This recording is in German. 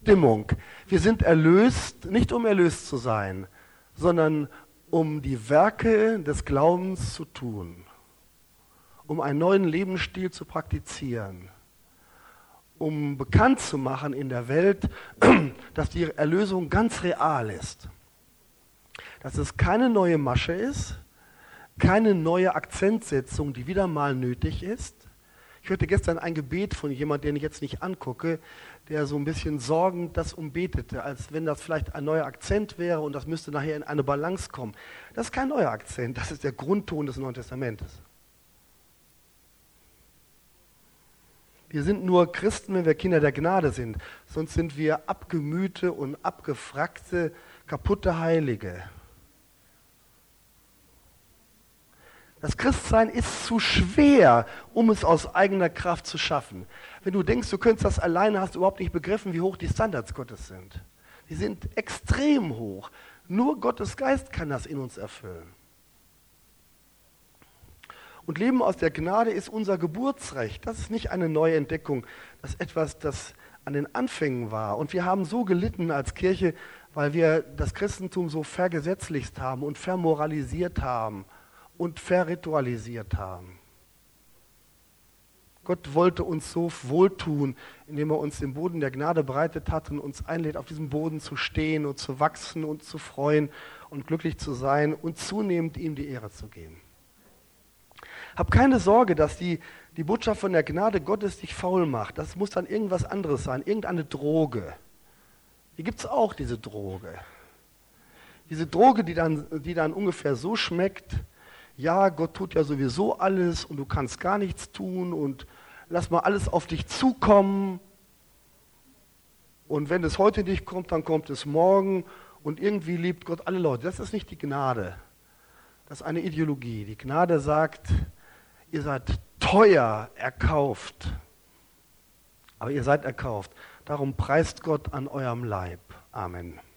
Bestimmung. Wir sind erlöst, nicht um erlöst zu sein, sondern um die Werke des Glaubens zu tun, um einen neuen Lebensstil zu praktizieren, um bekannt zu machen in der Welt, dass die Erlösung ganz real ist. Dass es keine neue Masche ist, keine neue Akzentsetzung, die wieder mal nötig ist. Ich hörte gestern ein Gebet von jemandem, den ich jetzt nicht angucke, der so ein bisschen sorgend das umbetete, als wenn das vielleicht ein neuer Akzent wäre und das müsste nachher in eine Balance kommen. Das ist kein neuer Akzent, das ist der Grundton des Neuen Testamentes. Wir sind nur Christen, wenn wir Kinder der Gnade sind, sonst sind wir abgemühte und abgefrackte, kaputte Heilige. Das Christsein ist zu schwer, um es aus eigener Kraft zu schaffen. Wenn du denkst, du könntest das alleine, hast du überhaupt nicht begriffen, wie hoch die Standards Gottes sind. Die sind extrem hoch. Nur Gottes Geist kann das in uns erfüllen. Und Leben aus der Gnade ist unser Geburtsrecht. Das ist nicht eine neue Entdeckung. Das ist etwas, das an den Anfängen war. Und wir haben so gelitten als Kirche, weil wir das Christentum so vergesetzlicht haben und vermoralisiert haben und verritualisiert haben. Gott wollte uns so wohltun, indem er uns den Boden der Gnade bereitet hat und uns einlädt, auf diesem Boden zu stehen und zu wachsen und zu freuen und glücklich zu sein und zunehmend ihm die Ehre zu geben. Hab keine Sorge, dass die Botschaft von der Gnade Gottes dich faul macht. Das muss dann irgendwas anderes sein, irgendeine Droge. Die gibt es auch, diese Droge. Diese Droge, die dann ungefähr so schmeckt: Ja, Gott tut ja sowieso alles und du kannst gar nichts tun und lass mal alles auf dich zukommen. Und wenn es heute nicht kommt, dann kommt es morgen und irgendwie liebt Gott alle Leute. Das ist nicht die Gnade. Das ist eine Ideologie. Die Gnade sagt, ihr seid teuer erkauft. Aber ihr seid erkauft. Darum preist Gott an eurem Leib. Amen.